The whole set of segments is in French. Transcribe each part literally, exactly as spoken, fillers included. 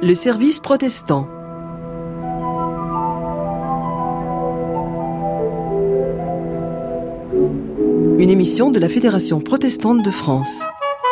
Le service protestant. Une émission de la Fédération protestante de France.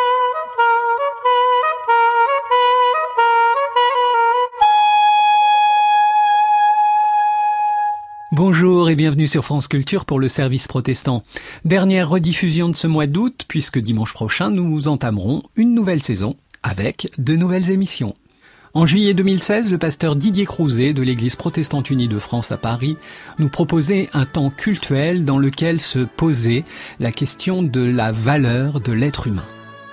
Bonjour et bienvenue sur France Culture pour le service protestant. Dernière rediffusion de ce mois d'août, puisque dimanche prochain nous entamerons une nouvelle saison avec de nouvelles émissions. En juillet deux mille seize, le pasteur Didier Crouzet de l'Église protestante unie de France à Paris nous proposait un temps cultuel dans lequel se posait la question de la valeur de l'être humain.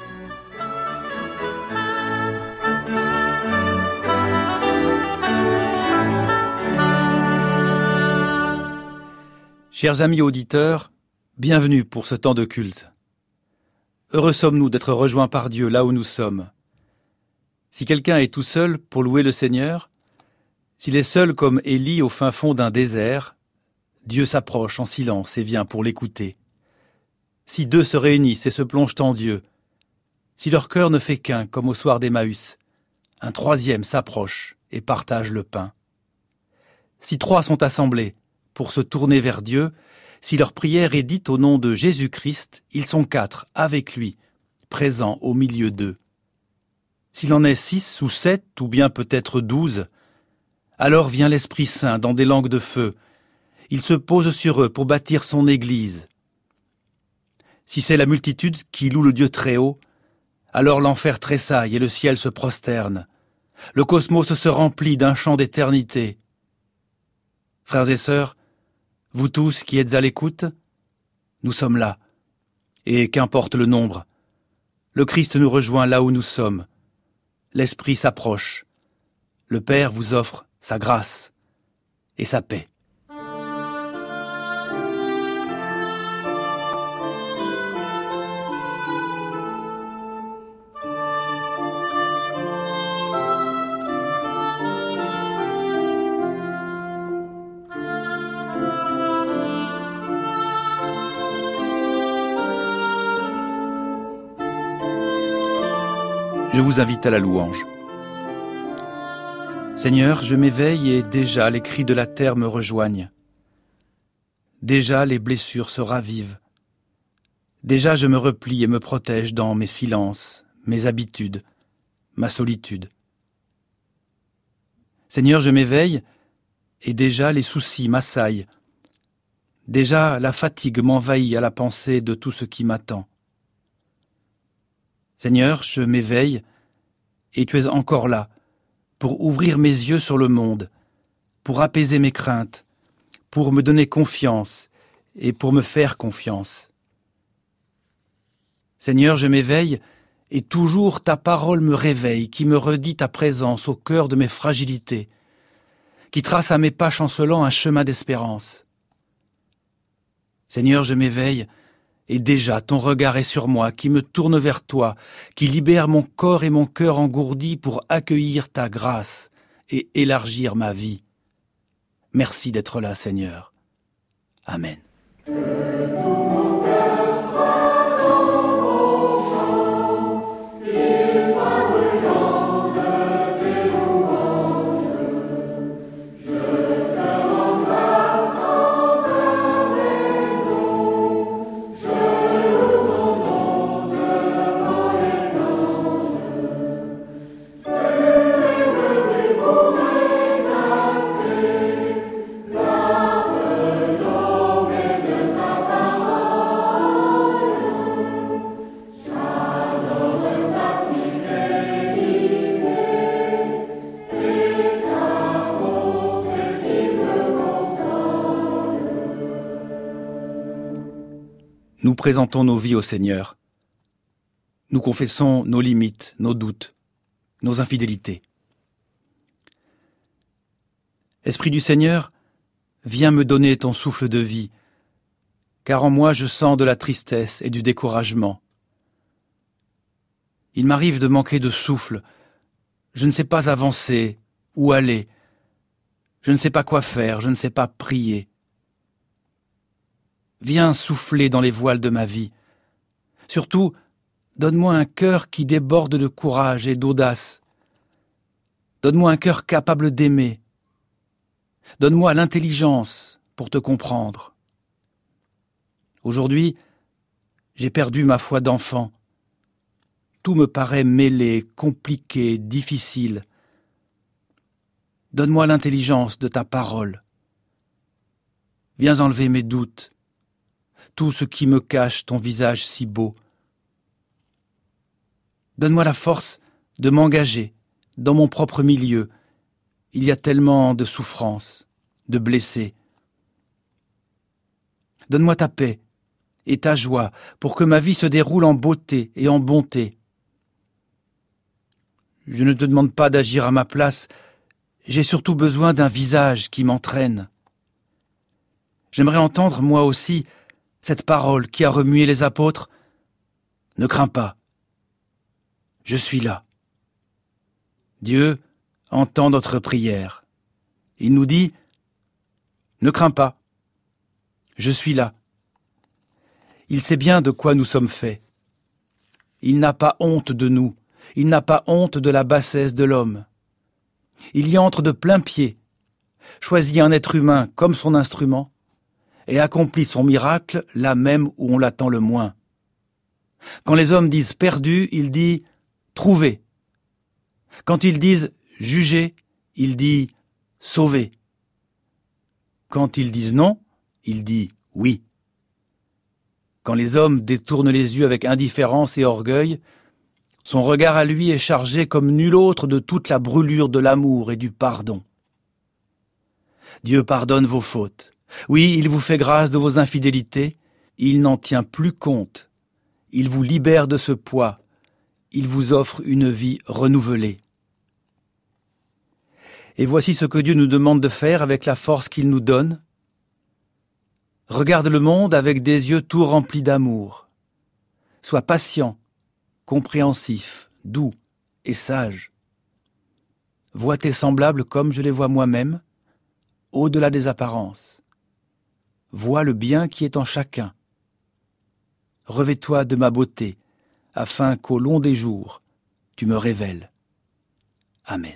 Chers amis auditeurs, bienvenue pour ce temps de culte. Heureux sommes-nous d'être rejoints par Dieu là où nous sommes. Si quelqu'un est tout seul pour louer le Seigneur, s'il est seul comme Élie au fin fond d'un désert, Dieu s'approche en silence et vient pour l'écouter. Si deux se réunissent et se plongent en Dieu, si leur cœur ne fait qu'un comme au soir d'Emmaüs, un troisième s'approche et partage le pain. Si trois sont assemblés pour se tourner vers Dieu, si leur prière est dite au nom de Jésus-Christ, ils sont quatre avec lui, présents au milieu d'eux. S'il en est six ou sept, ou bien peut-être douze, alors vient l'Esprit Saint dans des langues de feu. Il se pose sur eux pour bâtir son Église. Si c'est la multitude qui loue le Dieu très haut, alors l'enfer tressaille et le ciel se prosterne. Le cosmos se remplit d'un chant d'éternité. Frères et sœurs, vous tous qui êtes à l'écoute, nous sommes là, et qu'importe le nombre. Le Christ nous rejoint là où nous sommes. L'Esprit s'approche. Le Père vous offre sa grâce et sa paix. Je vous invite à la louange. Seigneur, je m'éveille et déjà les cris de la terre me rejoignent. Déjà les blessures se ravivent. Déjà je me replie et me protège dans mes silences, mes habitudes, ma solitude. Seigneur, je m'éveille et déjà les soucis m'assaillent. Déjà la fatigue m'envahit à la pensée de tout ce qui m'attend. Seigneur, je m'éveille, et tu es encore là, pour ouvrir mes yeux sur le monde, pour apaiser mes craintes, pour me donner confiance et pour me faire confiance. Seigneur, je m'éveille, et toujours ta parole me réveille, qui me redit ta présence au cœur de mes fragilités, qui trace à mes pas chancelants un chemin d'espérance. Seigneur, je m'éveille, et déjà ton regard est sur moi, qui me tourne vers toi, qui libère mon corps et mon cœur engourdis pour accueillir ta grâce et élargir ma vie. Merci d'être là, Seigneur. Amen. Nous présentons nos vies au Seigneur. Nous confessons nos limites, nos doutes, nos infidélités. Esprit du Seigneur, viens me donner ton souffle de vie, car en moi je sens de la tristesse et du découragement. Il m'arrive de manquer de souffle, je ne sais pas avancer, où aller, je ne sais pas quoi faire, je ne sais pas prier. Viens souffler dans les voiles de ma vie. Surtout, donne-moi un cœur qui déborde de courage et d'audace. Donne-moi un cœur capable d'aimer. Donne-moi l'intelligence pour te comprendre. Aujourd'hui, j'ai perdu ma foi d'enfant. Tout me paraît mêlé, compliqué, difficile. Donne-moi l'intelligence de ta parole. Viens enlever mes doutes, tout ce qui me cache ton visage si beau. Donne-moi la force de m'engager dans mon propre milieu. Il y a tellement de souffrances, de blessés. Donne-moi ta paix et ta joie pour que ma vie se déroule en beauté et en bonté. Je ne te demande pas d'agir à ma place, j'ai surtout besoin d'un visage qui m'entraîne. J'aimerais entendre moi aussi cette parole qui a remué les apôtres. Ne crains pas, je suis là. Dieu entend notre prière. Il nous dit, ne crains pas, je suis là. Il sait bien de quoi nous sommes faits. Il n'a pas honte de nous, il n'a pas honte de la bassesse de l'homme. Il y entre de plein pied, choisit un être humain comme son instrument et accomplit son miracle là même où on l'attend le moins. Quand les hommes disent perdu, il dit trouvé. Quand ils disent jugé, il dit sauvé. Quand ils disent non, il dit oui. Quand les hommes détournent les yeux avec indifférence et orgueil, son regard à lui est chargé comme nul autre de toute la brûlure de l'amour et du pardon. Dieu pardonne vos fautes. Oui, il vous fait grâce de vos infidélités. Il n'en tient plus compte. Il vous libère de ce poids. Il vous offre une vie renouvelée. Et voici ce que Dieu nous demande de faire avec la force qu'il nous donne. Regarde le monde avec des yeux tout remplis d'amour. Sois patient, compréhensif, doux et sage. Vois tes semblables comme je les vois moi-même, au-delà des apparences. Vois le bien qui est en chacun. Revêt-toi de ma beauté, afin qu'au long des jours, tu me révèles. Amen.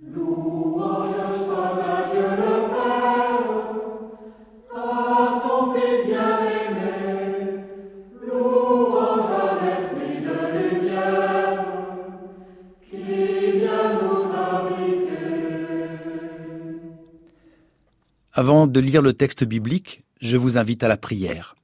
Avant de lire le texte biblique, je vous invite à la prière.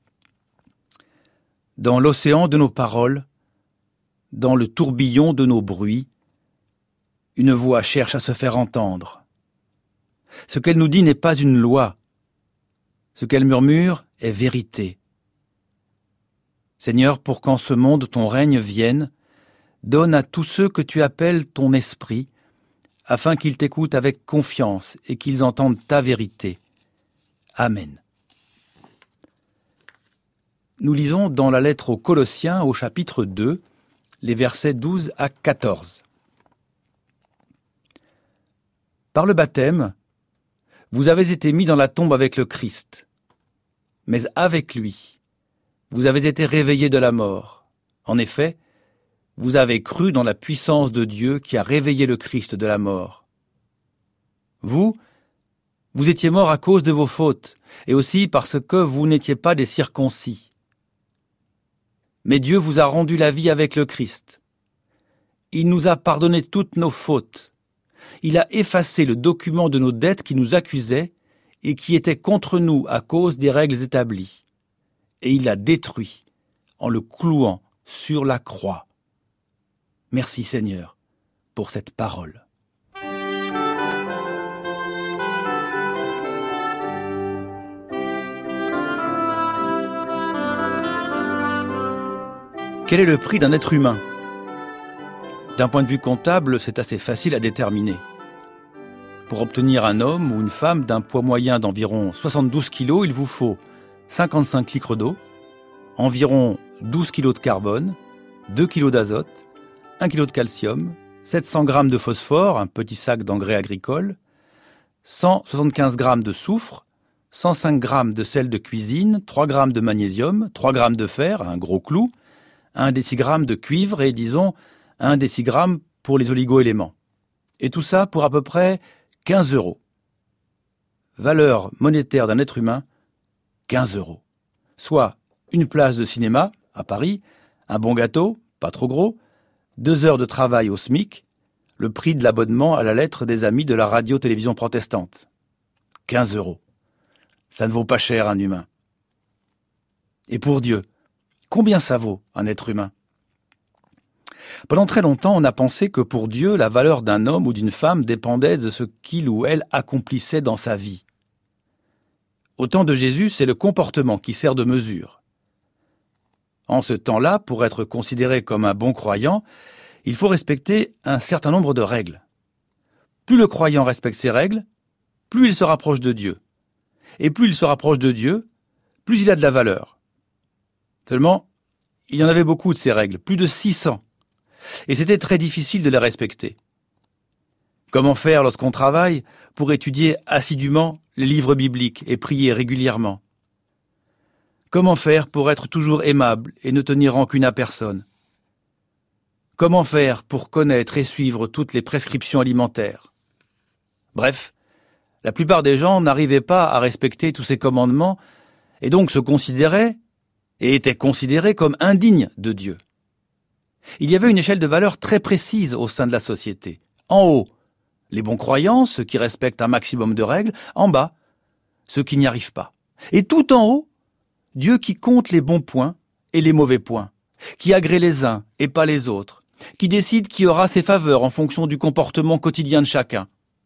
Dans l'océan de nos paroles, dans le tourbillon de nos bruits, une voix cherche à se faire entendre. Ce qu'elle nous dit n'est pas une loi. Ce qu'elle murmure est vérité. Seigneur, pour qu'en ce monde ton règne vienne, donne à tous ceux que tu appelles ton esprit, afin qu'ils t'écoutent avec confiance et qu'ils entendent ta vérité. Amen. Nous lisons dans la lettre aux Colossiens, au chapitre deux, les versets douze à quatorze. Par le baptême, vous avez été mis dans la tombe avec le Christ, mais avec lui, vous avez été réveillés de la mort. En effet, vous avez cru dans la puissance de Dieu qui a réveillé le Christ de la mort. Vous, vous étiez morts à cause de vos fautes, et aussi parce que vous n'étiez pas des circoncis. Mais Dieu vous a rendu la vie avec le Christ. Il nous a pardonné toutes nos fautes. Il a effacé le document de nos dettes qui nous accusait et qui était contre nous à cause des règles établies. Et il l'a détruit en le clouant sur la croix. Merci Seigneur pour cette parole. Quel est le prix d'un être humain ? D'un point de vue comptable, c'est assez facile à déterminer. Pour obtenir un homme ou une femme d'un poids moyen d'environ soixante-douze kilos, il vous faut cinquante-cinq litres d'eau, environ douze kilos de carbone, deux kilos d'azote, un kilo de calcium, sept cents grammes de phosphore, un petit sac d'engrais agricole, cent soixante-quinze grammes de soufre, cent cinq grammes de sel de cuisine, trois grammes de magnésium, trois grammes de fer, un gros clou, un décigramme de cuivre et, disons, un décigramme pour les oligo-éléments. Et tout ça pour à peu près quinze euros. Valeur monétaire d'un être humain, quinze euros. Soit une place de cinéma à Paris, un bon gâteau, pas trop gros, deux heures de travail au SMIC, le prix de l'abonnement à la lettre des amis de la radio-télévision protestante. quinze euros. Ça ne vaut pas cher un humain. Et pour Dieu, combien ça vaut un être humain ? Pendant très longtemps, on a pensé que pour Dieu, la valeur d'un homme ou d'une femme dépendait de ce qu'il ou elle accomplissait dans sa vie. Au temps de Jésus, c'est le comportement qui sert de mesure. En ce temps-là, pour être considéré comme un bon croyant, il faut respecter un certain nombre de règles. Plus le croyant respecte ces règles, plus il se rapproche de Dieu. Et plus il se rapproche de Dieu, plus il a de la valeur. Seulement, il y en avait beaucoup de ces règles, plus de six cents. Et c'était très difficile de les respecter. Comment faire lorsqu'on travaille pour étudier assidûment les livres bibliques et prier régulièrement ? Comment faire pour être toujours aimable et ne tenir rancune à personne ? Comment faire pour connaître et suivre toutes les prescriptions alimentaires ? Bref, la plupart des gens n'arrivaient pas à respecter tous ces commandements et donc se considéraient et étaient considérés comme indignes de Dieu. Il y avait une échelle de valeur très précise au sein de la société. En haut, les bons croyants, ceux qui respectent un maximum de règles. En bas, ceux qui n'y arrivent pas. Et tout en haut, Dieu qui compte les bons points et les mauvais points, qui agrée les uns et pas les autres, qui décide qui aura ses faveurs en fonction du comportement quotidien de chacun.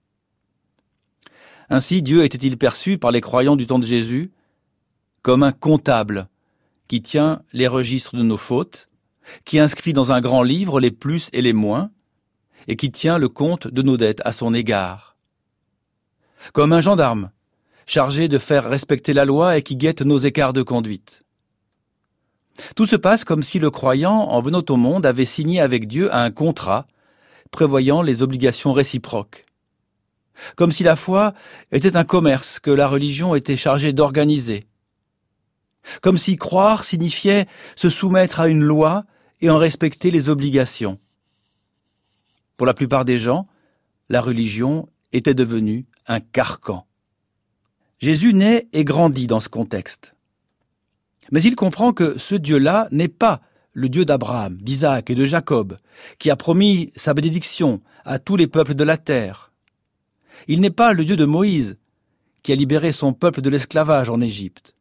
Ainsi, Dieu était-il perçu par les croyants du temps de Jésus comme un comptable qui tient les registres de nos fautes, qui inscrit dans un grand livre les plus et les moins, et qui tient le compte de nos dettes à son égard. Comme un gendarme, chargé de faire respecter la loi et qui guette nos écarts de conduite. Tout se passe comme si le croyant, en venant au monde, avait signé avec Dieu un contrat prévoyant les obligations réciproques. Comme si la foi était un commerce que la religion était chargée d'organiser. Comme si croire signifiait se soumettre à une loi et en respecter les obligations. Pour la plupart des gens, la religion était devenue un carcan. Jésus naît et grandit dans ce contexte. Mais il comprend que ce Dieu-là n'est pas le Dieu d'Abraham, d'Isaac et de Jacob, qui a promis sa bénédiction à tous les peuples de la terre. Il n'est pas le Dieu de Moïse, qui a libéré son peuple de l'esclavage en Égypte.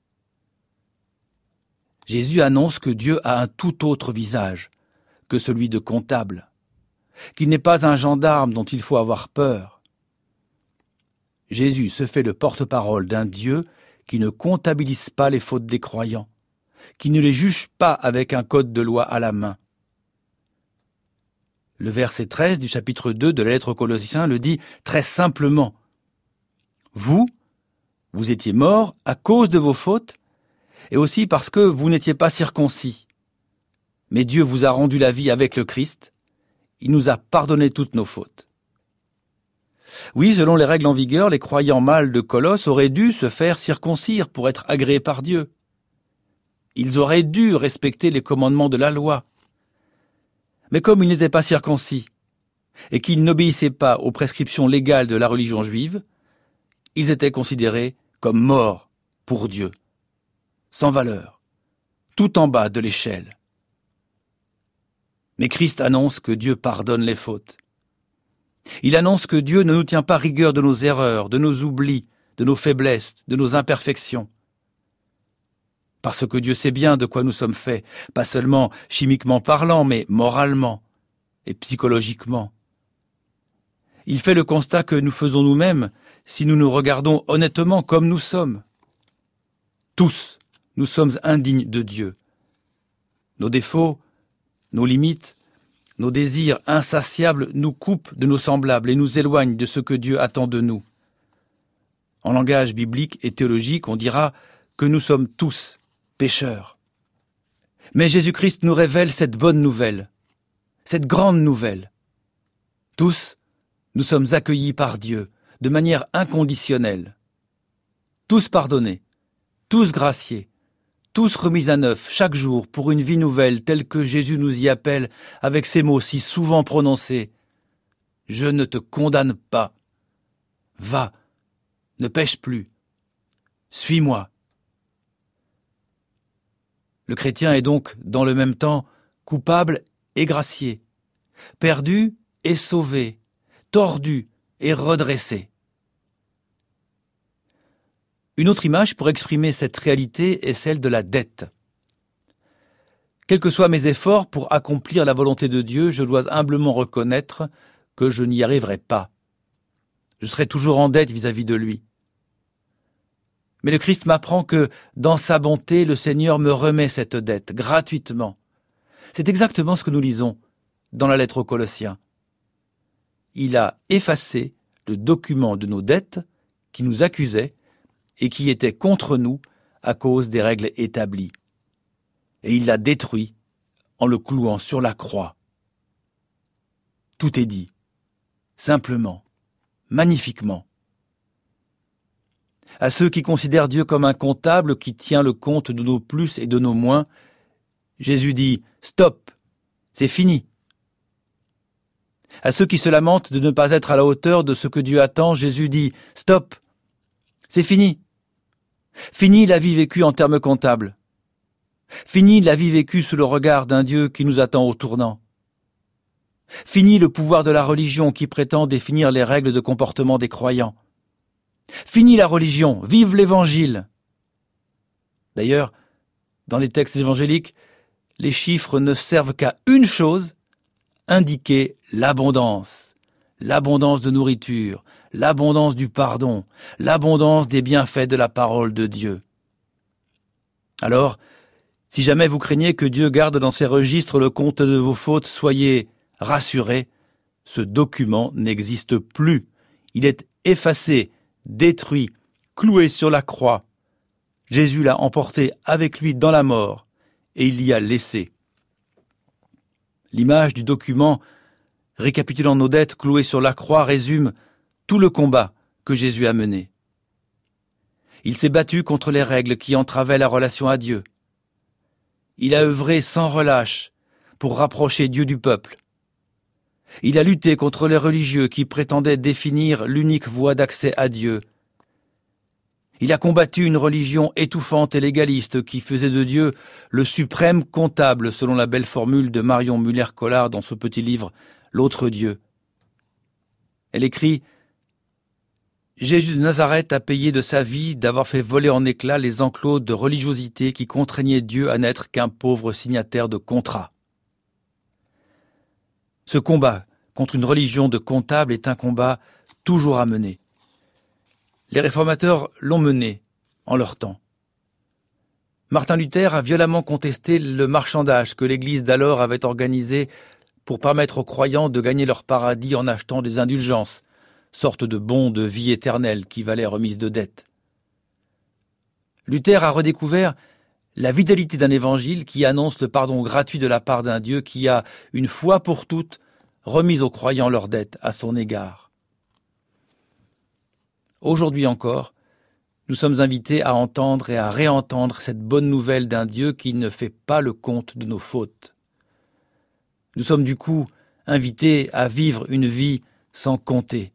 Jésus annonce que Dieu a un tout autre visage que celui de comptable, qu'il n'est pas un gendarme dont il faut avoir peur. Jésus se fait le porte-parole d'un Dieu qui ne comptabilise pas les fautes des croyants, qui ne les juge pas avec un code de loi à la main. Le verset treize du chapitre deux de la lettre aux Colossiens le dit très simplement. Vous, vous étiez morts à cause de vos fautes, et aussi parce que vous n'étiez pas circoncis. Mais Dieu vous a rendu la vie avec le Christ. Il nous a pardonné toutes nos fautes. Oui, selon les règles en vigueur, les croyants mâles de Colosse auraient dû se faire circoncire pour être agréés par Dieu. Ils auraient dû respecter les commandements de la loi. Mais comme ils n'étaient pas circoncis et qu'ils n'obéissaient pas aux prescriptions légales de la religion juive, ils étaient considérés comme morts pour Dieu. Sans valeur, tout en bas de l'échelle. Mais Christ annonce que Dieu pardonne les fautes. Il annonce que Dieu ne nous tient pas rigueur de nos erreurs, de nos oublis, de nos faiblesses, de nos imperfections. Parce que Dieu sait bien de quoi nous sommes faits, pas seulement chimiquement parlant, mais moralement et psychologiquement. Il fait le constat que nous faisons nous-mêmes si nous nous regardons honnêtement comme nous sommes. Tous, nous sommes indignes de Dieu. Nos défauts, nos limites, nos désirs insatiables nous coupent de nos semblables et nous éloignent de ce que Dieu attend de nous. En langage biblique et théologique, on dira que nous sommes tous pécheurs. Mais Jésus-Christ nous révèle cette bonne nouvelle, cette grande nouvelle. Tous, nous sommes accueillis par Dieu de manière inconditionnelle. Tous pardonnés, tous graciés, tous remis à neuf chaque jour pour une vie nouvelle telle que Jésus nous y appelle avec ces mots si souvent prononcés. « je ne te condamne pas. Va, ne pêche plus. Suis-moi. Le chrétien est donc, dans le même temps, coupable et gracié, perdu et sauvé, tordu et redressé. Une autre image pour exprimer cette réalité est celle de la dette. Quels que soient mes efforts pour accomplir la volonté de Dieu, je dois humblement reconnaître que je n'y arriverai pas. Je serai toujours en dette vis-à-vis de lui. Mais le Christ m'apprend que, dans sa bonté, le Seigneur me remet cette dette, gratuitement. C'est exactement ce que nous lisons dans la lettre aux Colossiens. Il a effacé le document de nos dettes qui nous accusait et qui était contre nous à cause des règles établies. Et il l'a détruit en le clouant sur la croix. Tout est dit, simplement, magnifiquement. À ceux qui considèrent Dieu comme un comptable qui tient le compte de nos plus et de nos moins, Jésus dit « Stop, c'est fini ». À ceux qui se lamentent de ne pas être à la hauteur de ce que Dieu attend, Jésus dit « Stop, c'est fini ». Fini la vie vécue en termes comptables. Fini la vie vécue sous le regard d'un Dieu qui nous attend au tournant. Fini le pouvoir de la religion qui prétend définir les règles de comportement des croyants. Fini la religion, vive l'Évangile. D'ailleurs, dans les textes évangéliques, les chiffres ne servent qu'à une chose, indiquer l'abondance. L'abondance de nourriture, l'abondance du pardon, l'abondance des bienfaits de la parole de Dieu. Alors, si jamais vous craignez que Dieu garde dans ses registres le compte de vos fautes, soyez rassurés, ce document n'existe plus. Il est effacé, détruit, cloué sur la croix. Jésus l'a emporté avec lui dans la mort et il l'y a laissé. L'image du document récapitulant nos dettes clouées sur la croix résume tout le combat que Jésus a mené. Il s'est battu contre les règles qui entravaient la relation à Dieu. Il a œuvré sans relâche pour rapprocher Dieu du peuple. Il a lutté contre les religieux qui prétendaient définir l'unique voie d'accès à Dieu. Il a combattu une religion étouffante et légaliste qui faisait de Dieu le suprême comptable, selon la belle formule de Marion Muller-Collard dans ce petit livre « L'autre Dieu ». Elle écrit « Jésus de Nazareth a payé de sa vie d'avoir fait voler en éclats les enclos de religiosité qui contraignaient Dieu à n'être qu'un pauvre signataire de contrat. » Ce combat contre une religion de comptables est un combat toujours à mener. Les réformateurs l'ont mené en leur temps. Martin Luther a violemment contesté le marchandage que l'Église d'alors avait organisé pour permettre aux croyants de gagner leur paradis en achetant des indulgences, sorte de bons de vie éternelle qui valaient remise de dette. Luther a redécouvert la vitalité d'un évangile qui annonce le pardon gratuit de la part d'un Dieu qui a, une fois pour toutes, remis aux croyants leurs dettes à son égard. Aujourd'hui encore, nous sommes invités à entendre et à réentendre cette bonne nouvelle d'un Dieu qui ne fait pas le compte de nos fautes. Nous sommes du coup invités à vivre une vie sans compter.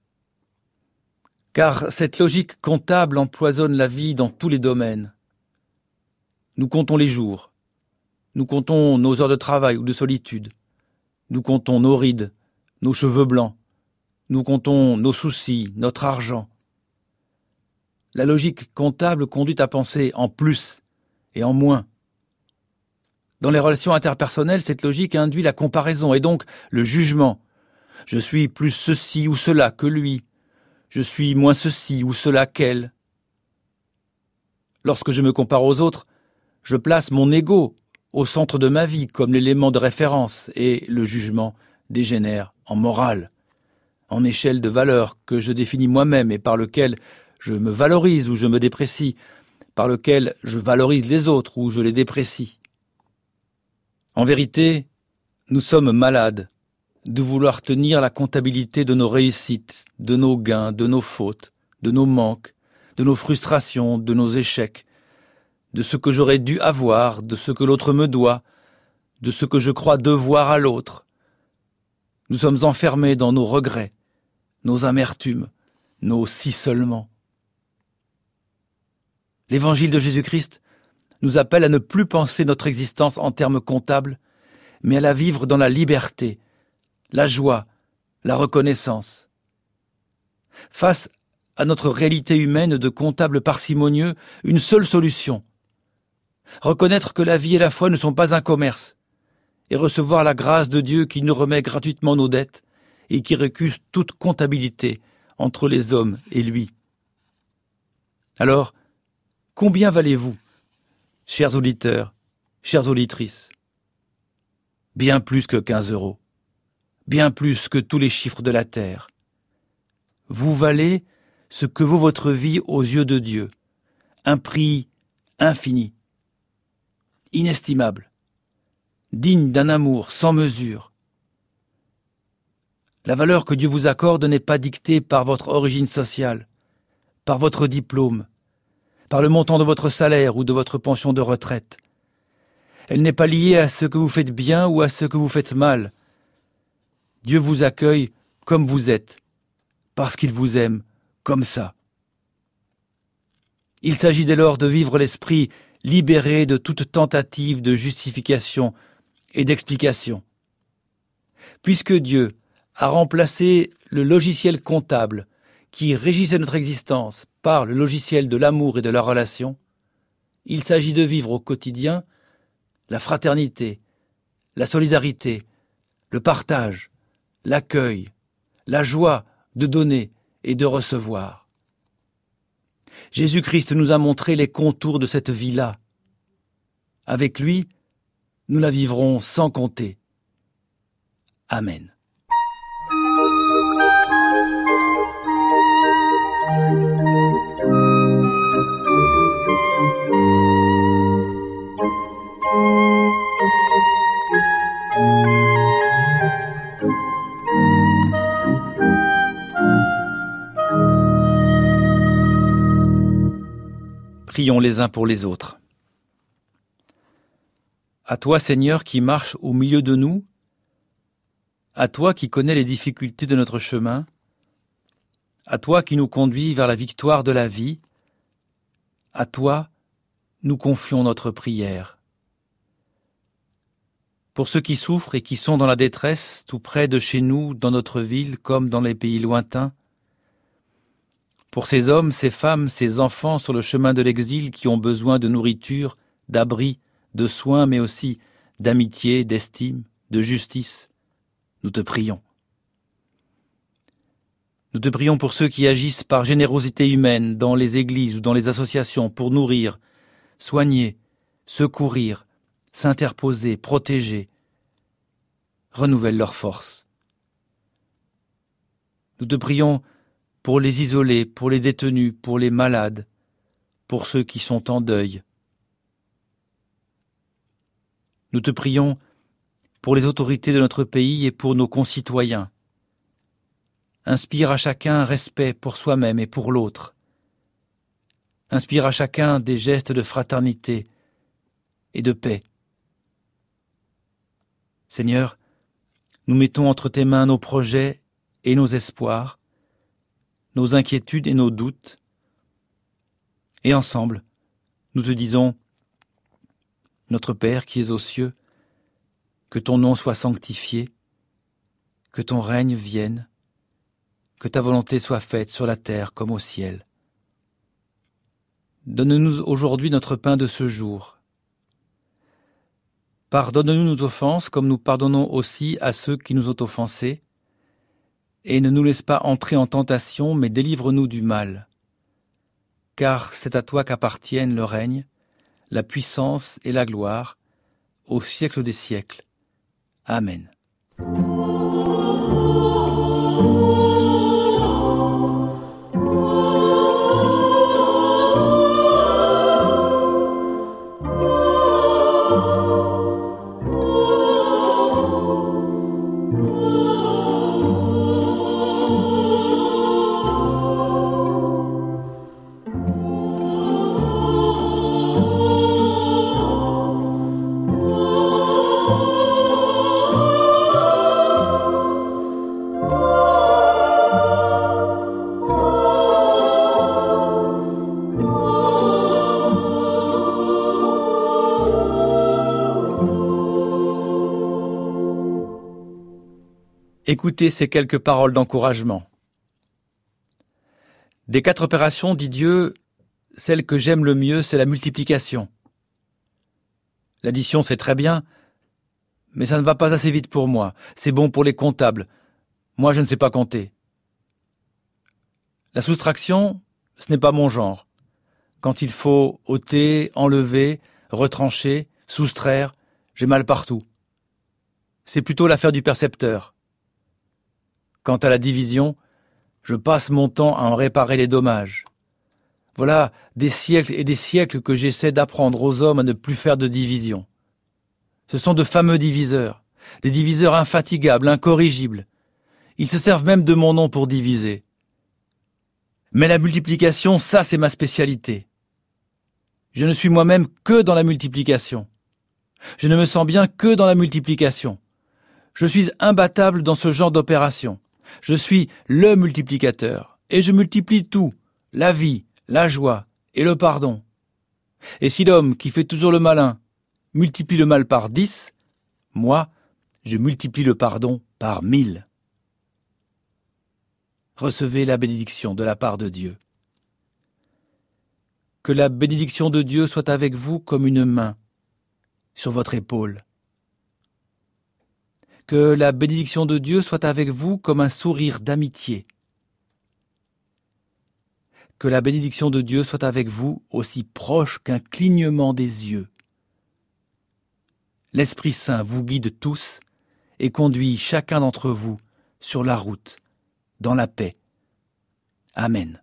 Car cette logique comptable empoisonne la vie dans tous les domaines. Nous comptons les jours, nous comptons nos heures de travail ou de solitude, nous comptons nos rides, nos cheveux blancs, nous comptons nos soucis, notre argent. La logique comptable conduit à penser en plus et en moins. Dans les relations interpersonnelles, cette logique induit la comparaison et donc le jugement. Je suis plus ceci ou cela que lui. Je suis moins ceci ou cela qu'elle. Lorsque je me compare aux autres, je place mon ego au centre de ma vie comme l'élément de référence et le jugement dégénère en morale, en échelle de valeurs que je définis moi-même et par lequel je me valorise ou je me déprécie, par lequel je valorise les autres ou je les déprécie. En vérité, nous sommes malades de vouloir tenir la comptabilité de nos réussites, de nos gains, de nos fautes, de nos manques, de nos frustrations, de nos échecs, de ce que j'aurais dû avoir, de ce que l'autre me doit, de ce que je crois devoir à l'autre. Nous sommes enfermés dans nos regrets, nos amertumes, nos si seulement. L'évangile de Jésus-Christ nous appelle à ne plus penser notre existence en termes comptables, mais à la vivre dans la liberté, la joie, la reconnaissance. Face à notre réalité humaine de comptable parcimonieux, une seule solution. Reconnaître que la vie et la foi ne sont pas un commerce, et recevoir la grâce de Dieu qui nous remet gratuitement nos dettes et qui récuse toute comptabilité entre les hommes et lui. Alors, combien valez-vous, chers auditeurs, chères auditrices? Bien plus que quinze euros, bien plus que tous les chiffres de la terre. Vous valez ce que vaut votre vie aux yeux de Dieu, un prix infini, inestimable, digne d'un amour sans mesure. La valeur que Dieu vous accorde n'est pas dictée par votre origine sociale, par votre diplôme, par le montant de votre salaire ou de votre pension de retraite. Elle n'est pas liée à ce que vous faites bien ou à ce que vous faites mal. Dieu vous accueille comme vous êtes, parce qu'il vous aime comme ça. Il s'agit dès lors de vivre l'esprit libéré de toute tentative de justification et d'explication. Puisque Dieu a remplacé le logiciel comptable qui régissait notre existence par le logiciel de l'amour et de la relation, il s'agit de vivre au quotidien la fraternité, la solidarité, le partage, l'accueil, la joie de donner et de recevoir. Jésus-Christ nous a montré les contours de cette vie-là. Avec lui, nous la vivrons sans compter. Amen. Prions les uns pour les autres. À toi, Seigneur, qui marches au milieu de nous, à toi qui connais les difficultés de notre chemin, à toi qui nous conduis vers la victoire de la vie, à toi, nous confions notre prière. Pour ceux qui souffrent et qui sont dans la détresse, tout près de chez nous, dans notre ville, comme dans les pays lointains, pour ces hommes, ces femmes, ces enfants sur le chemin de l'exil qui ont besoin de nourriture, d'abri, de soins, mais aussi d'amitié, d'estime, de justice, nous te prions. Nous te prions pour ceux qui agissent par générosité humaine dans les églises ou dans les associations pour nourrir, soigner, secourir, s'interposer, protéger. Renouvelle leurs forces. Nous te prions pour les isolés, pour les détenus, pour les malades, pour ceux qui sont en deuil. Nous te prions pour les autorités de notre pays et pour nos concitoyens. Inspire à chacun un respect pour soi-même et pour l'autre. Inspire à chacun des gestes de fraternité et de paix. Seigneur, nous mettons entre tes mains nos projets et nos espoirs, nos inquiétudes et nos doutes, et ensemble, nous te disons, notre Père qui es aux cieux, que ton nom soit sanctifié, que ton règne vienne, que ta volonté soit faite sur la terre comme au ciel. Donne-nous aujourd'hui notre pain de ce jour. Pardonne-nous nos offenses comme nous pardonnons aussi à ceux qui nous ont offensés, et ne nous laisse pas entrer en tentation, mais délivre-nous du mal. Car c'est à toi qu'appartiennent le règne, la puissance et la gloire, au siècle des siècles. Amen. Écoutez ces quelques paroles d'encouragement. Des quatre opérations, dit Dieu, celle que j'aime le mieux, c'est la multiplication. L'addition, c'est très bien, mais ça ne va pas assez vite pour moi. C'est bon pour les comptables. Moi, je ne sais pas compter. La soustraction, ce n'est pas mon genre. Quand il faut ôter, enlever, retrancher, soustraire, j'ai mal partout. C'est plutôt l'affaire du percepteur. Quant à la division, je passe mon temps à en réparer les dommages. Voilà des siècles et des siècles que j'essaie d'apprendre aux hommes à ne plus faire de division. Ce sont de fameux diviseurs, des diviseurs infatigables, incorrigibles. Ils se servent même de mon nom pour diviser. Mais la multiplication, ça c'est ma spécialité. Je ne suis moi-même que dans la multiplication. Je ne me sens bien que dans la multiplication. Je suis imbattable dans ce genre d'opération. Je suis le multiplicateur, et je multiplie tout, la vie, la joie et le pardon. Et si l'homme qui fait toujours le malin multiplie le mal par dix, moi, je multiplie le pardon par mille. Recevez la bénédiction de la part de Dieu. Que la bénédiction de Dieu soit avec vous comme une main sur votre épaule. Que la bénédiction de Dieu soit avec vous comme un sourire d'amitié. Que la bénédiction de Dieu soit avec vous aussi proche qu'un clignement des yeux. L'Esprit Saint vous guide tous et conduit chacun d'entre vous sur la route, dans la paix. Amen.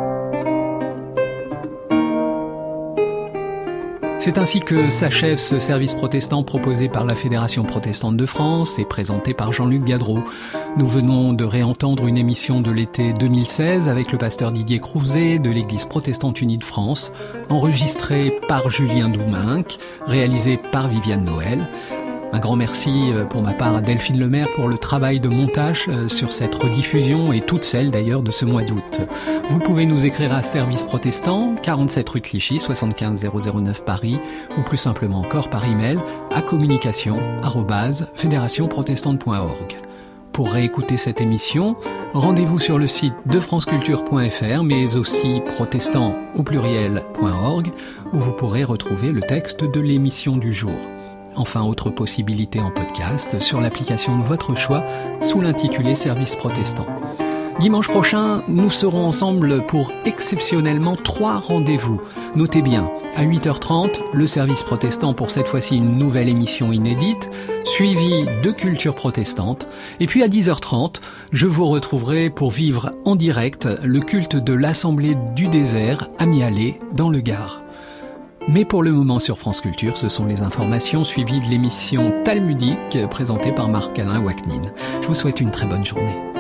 C'est ainsi que s'achève ce service protestant proposé par la Fédération protestante de France et présenté par Jean-Luc Gadreau. Nous venons de réentendre une émission de l'été deux mille seize avec le pasteur Didier Crouzet de l'Église protestante unie de France, enregistrée par Julien Douminc, réalisée par Viviane Noël. Un grand merci pour ma part à Delphine Lemaire pour le travail de montage sur cette rediffusion et toutes celles d'ailleurs de ce mois d'août. Vous pouvez nous écrire à Service Protestant, quarante-sept rue Clichy, soixante-quinze zéro zéro neuf Paris, ou plus simplement encore par email à communication arobase fédération protestante point org. Pour réécouter cette émission, rendez-vous sur le site de franceculture point f r, mais aussi protestant au pluriel point org, où vous pourrez retrouver le texte de l'émission du jour. Enfin, autre possibilité en podcast sur l'application de votre choix sous l'intitulé Service Protestant. Dimanche prochain, nous serons ensemble pour exceptionnellement trois rendez-vous. Notez bien, à huit heures trente, le Service Protestant pour cette fois-ci une nouvelle émission inédite, suivie de Culture Protestante. Et puis à dix heures trente, je vous retrouverai pour vivre en direct le culte de l'Assemblée du désert à Mialet, dans le Gard. Mais pour le moment sur France Culture, ce sont les informations suivies de l'émission Talmudique présentée par Marc-Alain Waknin. Je vous souhaite une très bonne journée.